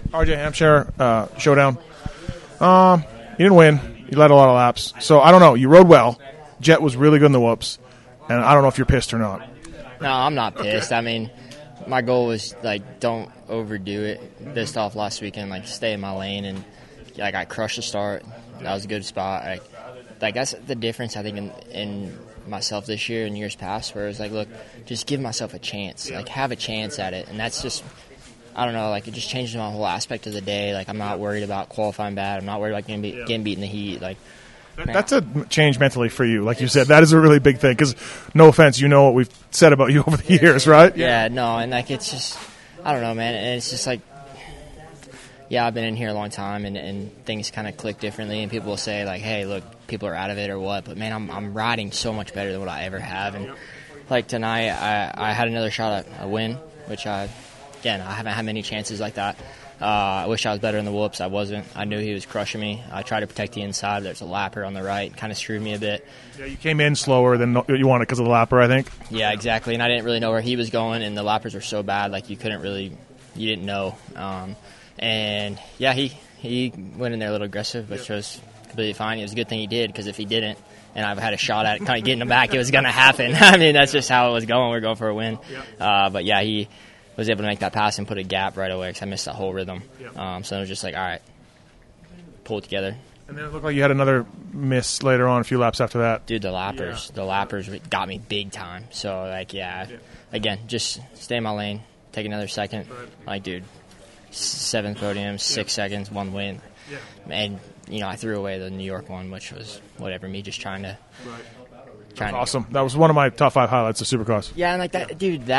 RJ Hampshire showdown. You didn't win. You led a lot of laps. So, I don't know. You rode well. Jet was really good in the whoops. And I don't know if you're pissed or not. No, I'm not pissed. I mean, my goal was, don't overdo it. Pissed off last weekend, stay in my lane. And, I crushed the start. That was a good spot. That's the difference, I think, in myself this year and years past, where it was look, just give myself a chance. Have a chance at it. And that's just, I don't know, it just changes my whole aspect of the day. I'm not worried about qualifying bad. I'm not worried about getting beat in the heat. That's a change mentally for you. Like you said, that is a really big thing because, no offense, you know what we've said about you over the years, right? Yeah, no, and it's just, I don't know, man. And it's just I've been in here a long time and things kind of click differently and people will say, hey, look, people are out of it or what. But, man, I'm riding so much better than what I ever have. And, tonight, I had another shot at a win, which I haven't had many chances like that. I wish I was better in the whoops. I wasn't. I knew he was crushing me. I tried to protect the inside. There's a lapper on the right. Kind of screwed me a bit. Yeah, you came in slower than you wanted because of the lapper, I think. Yeah, exactly. And I didn't really know where he was going, and the lappers were so bad, you didn't know. And, yeah, he went in there a little aggressive, which was completely fine. It was a good thing he did because if he didn't, and I've had a shot at kind of getting him back, it was going to happen. I mean, that's just how it was going. We were going for a win. But, yeah, he was able to make that pass and put a gap right away because I missed that whole rhythm. So it was just all right, pull it together. And then it looked like you had another miss later on, a few laps after that. Dude, the lappers got me big time. So, again, just stay in my lane, take another second. Dude, 7th podium, 6 seconds, 1 win. And, I threw away the New York one, which was whatever, me just trying to. That's awesome. That was one of my top 5 highlights of Supercross. Yeah, and that, dude,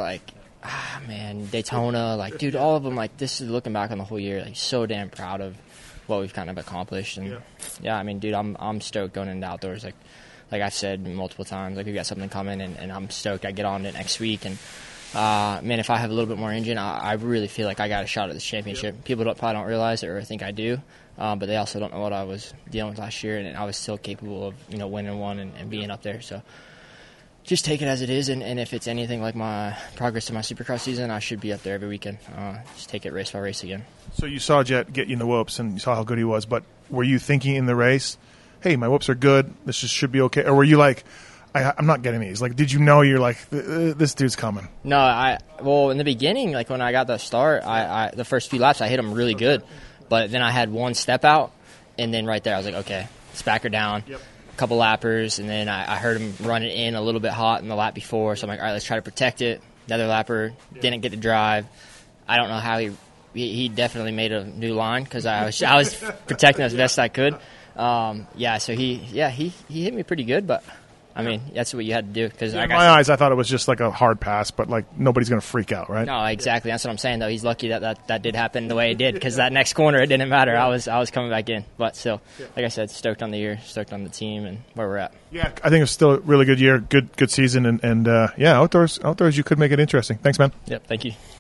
man, Daytona, dude, all of them, this is looking back on the whole year, so damn proud of what we've kind of accomplished. And, I mean, dude, I'm stoked going into outdoors. Like I've said multiple times, we've got something coming, and I'm stoked I get on it next week. And, man, if I have a little bit more engine, I really feel like I got a shot at this championship. People probably don't realize it or think I do, but they also don't know what I was dealing with last year, and I was still capable of, winning one and being up there. So, just take it as it is, and if it's anything like my progress to my Supercross season, I should be up there every weekend. Just take it race by race again. So you saw Jet get you in the whoops, and you saw how good he was, but were you thinking in the race, hey, my whoops are good, this just should be okay? Or were you I'm not getting these? Did you know you're this dude's coming? No, well, in the beginning, when I got the start, the first few laps, I hit him really good, but then I had one step out, and then right there, I was like, okay, let's back her down. Couple lappers, and then I heard him run it in a little bit hot in the lap before, so I'm like, all right, let's try to protect it. The other lapper didn't get to drive. I don't know how he definitely made a new line because I was protecting as best I could. So he hit me pretty good, but I mean, that's what you had to do. Cause in my eyes, I thought it was just a hard pass, but nobody's going to freak out, right? No, exactly. That's what I'm saying, though. He's lucky that did happen the way it did, because that next corner, it didn't matter. I was coming back in. But still, like I said, stoked on the year, stoked on the team, and where we're at. Yeah, I think it was still a really good year, good season, and outdoors, you could make it interesting. Thanks, man. Yep, thank you.